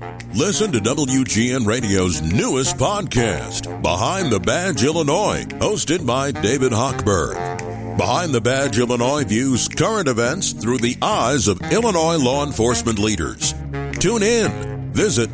Listen to WGN Radio's newest podcast, Behind the Badge Illinois, hosted by David Hochberg. Behind the Badge Illinois views current events through the eyes of Illinois law enforcement leaders. Tune in. Visit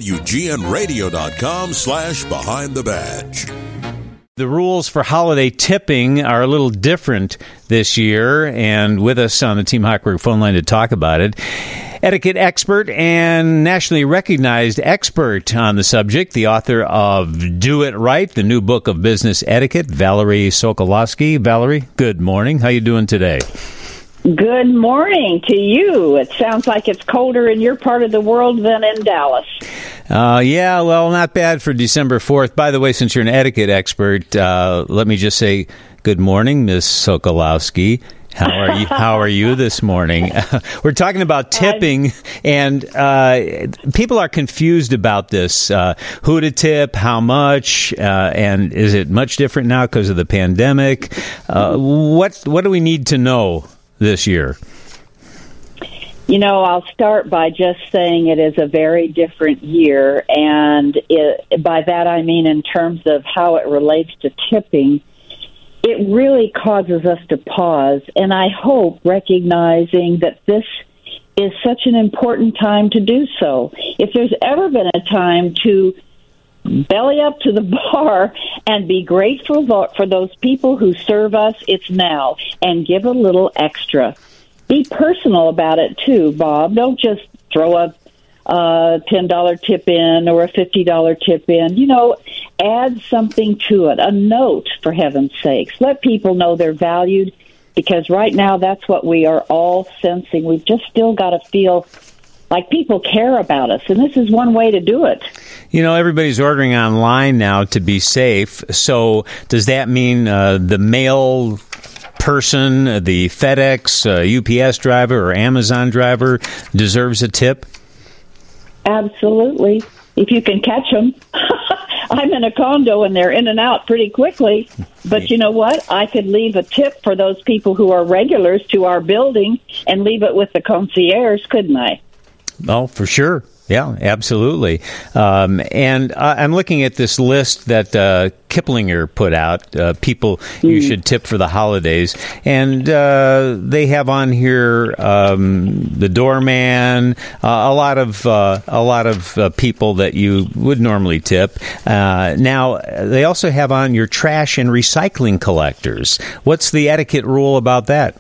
WGNRadio.com/Behind the Badge. The rules for holiday tipping are a little different this year, and with us on the Team Hochberg phone line to talk about it, etiquette expert and nationally recognized expert on the subject, the author of Do It Right, the new book of business etiquette, Valerie Sokolowski. Valerie, good morning. How you doing today? Good morning to you. It sounds like it's colder in your part of the world than in Dallas. Yeah, well, not bad for December 4th. By the way, since you're an etiquette expert, let me just say good morning, Ms. Sokolowski. How are you? How are you this morning? We're talking about tipping, and people are confused about this. Who to tip, how much, and is it much different now because of the pandemic? What do we need to know this year? You know, I'll start by just saying it is a very different year, and by that I mean in terms of how it relates to tipping. It really causes us to pause, and I hope recognizing that this is such an important time to do so. If there's ever been a time to belly up to the bar and be grateful for those people who serve us, it's now, and give a little extra. Be personal about it, too, Bob. Don't just throw a $10 tip in or a $50 tip in. You know, add something to it, a note, for heaven's sakes. Let people know they're valued, because right now that's what we are all sensing. We've just still got to feel like people care about us, and this is one way to do it. You know, everybody's ordering online now to be safe, so does that mean the mail person, the FedEx, UPS driver, or Amazon driver deserves a tip? Absolutely. If you can catch them. I'm in a condo and they're in and out pretty quickly. But you know what? I could leave a tip for those people who are regulars to our building and leave it with the concierge, couldn't I? Oh, for sure. Yeah, absolutely. And I'm looking at this list that Kiplinger put out, people you should tip for the holidays. And they have on here the doorman, a lot of people that you would normally tip. Now, they also have on your trash and recycling collectors. What's the etiquette rule about that?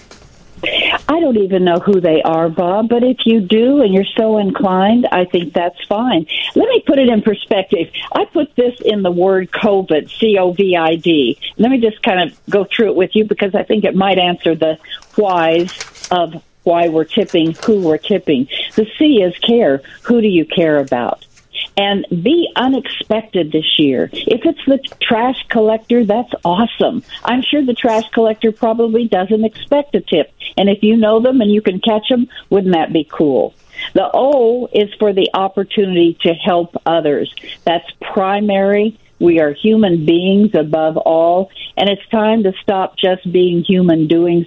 I don't even know who they are, Bob, but if you do and you're so inclined, I think that's fine. Let me put it in perspective. I put this in the word COVID, COVID. Let me just kind of go through it with you, because I think it might answer the whys of why we're tipping, who we're tipping. The C is care. Who do you care about? And be unexpected this year. If it's the trash collector, that's awesome. I'm sure the trash collector probably doesn't expect a tip. And if you know them and you can catch them, wouldn't that be cool? The O is for the opportunity to help others. That's primary. We are human beings above all. And it's time to stop just being human doings,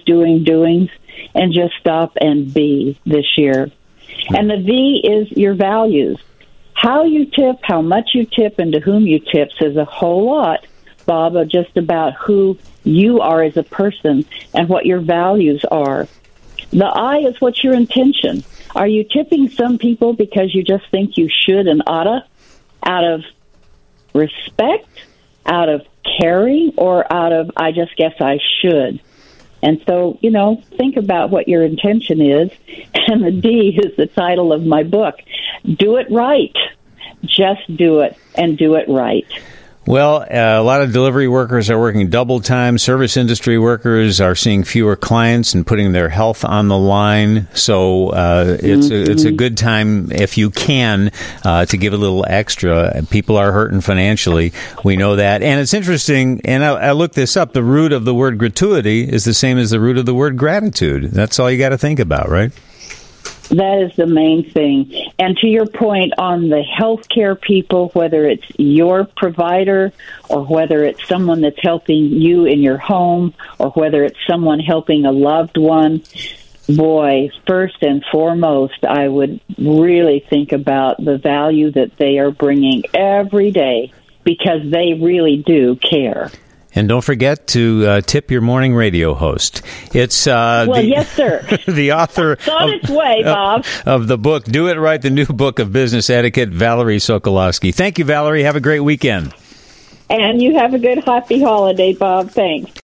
and just stop and be this year. And the V is your values. How you tip, how much you tip, and to whom you tip says a whole lot, Bob, just about who you are as a person and what your values are. The I is what's your intention. Are you tipping some people because you just think you should and oughta, out of respect, out of caring, or out of I just guess I should? And so, you know, think about what your intention is. And the D is the title of my book. Do it right. Just do it, and do it right. Well, a lot of delivery workers are working double time. Service industry workers are seeing fewer clients and putting their health on the line. So it's a good time, if you can, to give a little extra. People are hurting financially. We know that. And it's interesting, and I looked this up, the root of the word gratuity is the same as the root of the word gratitude. That's all you got to think about, right? That is the main thing. And to your point on the healthcare people, whether it's your provider or whether it's someone that's helping you in your home or whether it's someone helping a loved one, Boy, first and foremost, I would really think about the value that they are bringing every day, because they really do care. And don't forget to tip your morning radio host. It's yes, sir. The author it's on its way, Bob, of the book "Do It Right," the new book of business etiquette. Valerie Sokolowski. Thank you, Valerie. Have a great weekend. And you have a good, happy holiday, Bob. Thanks.